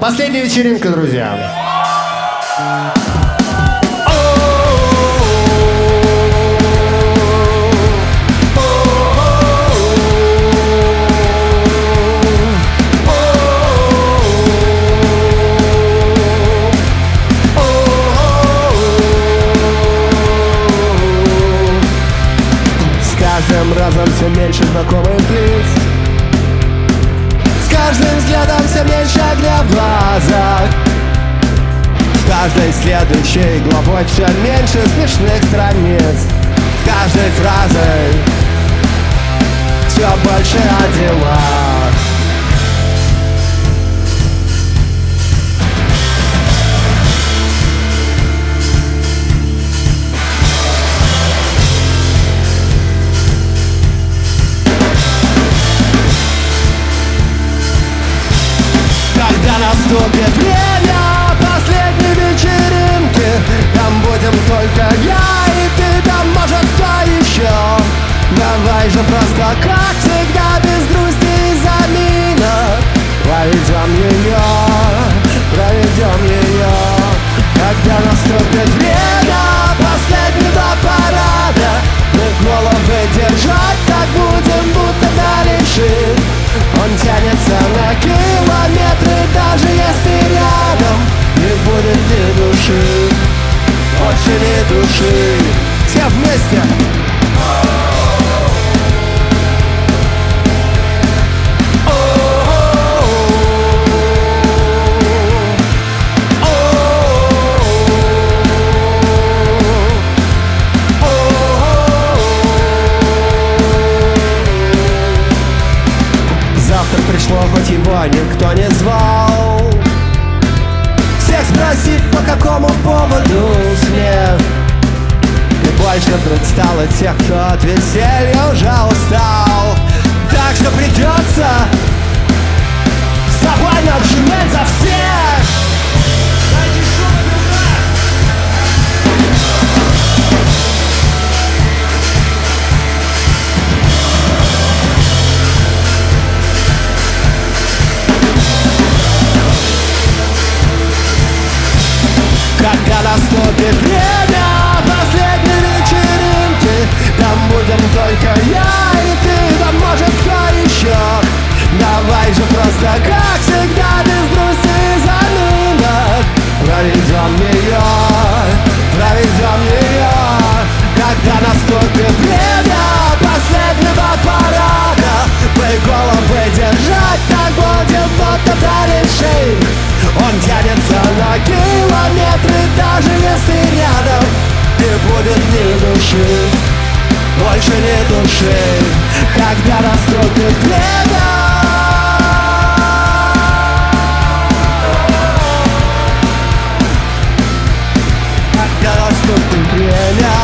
Последняя вечеринка, друзья. С каждым разом все меньше знакомых лиц, с каждым взглядом все меньше огня в глазах, с каждой следующей главой все меньше смешных страниц, с каждой фразой все больше о делах. Когда наступит время последней вечеринки, там будем только я и ты, там может кто еще. Давай же просто как всегда, без грусти и заминок проведем ее. Когда наступит время последнего парада, мы головы держать так будем, будто дали шик. Он тянется на километры, даже если рядом не будет ни души, больше ни души. Все вместе! Завтра пришло, хоть его никто не звал, всех спросить, по какому поводу смех. И больше вдруг стало тех, кто от веселья уже устал. Так что придется с тобой обжимать за всех. Когда наступит время последней вечеринки, там будем только я и ты, да может кто еще. Давай же просто как всегда, без грусти и заминок проведем ее. Когда наступит время последнего парада, мы головы держать так будем, будто дали шеи. Он тянется на километры, даже если рядом не будет ни души, больше ни души. Когда наступит время, когда наступит время.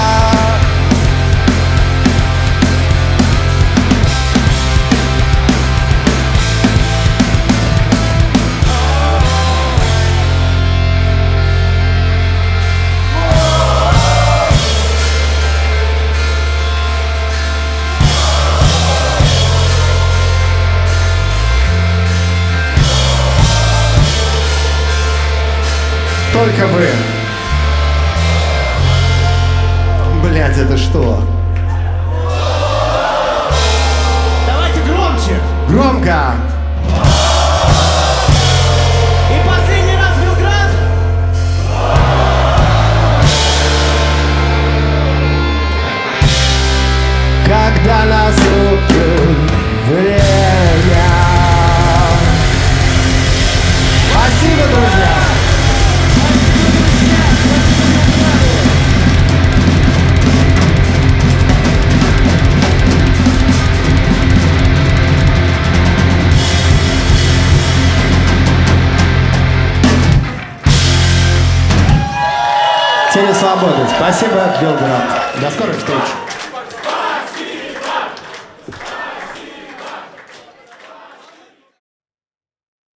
Только вы. Блядь, это что? Давайте громче! Громко! И последний раз, Белград! Когда наступит время. Спасибо, друзья! Тени свободы. Спасибо, Белград. До скорых встреч.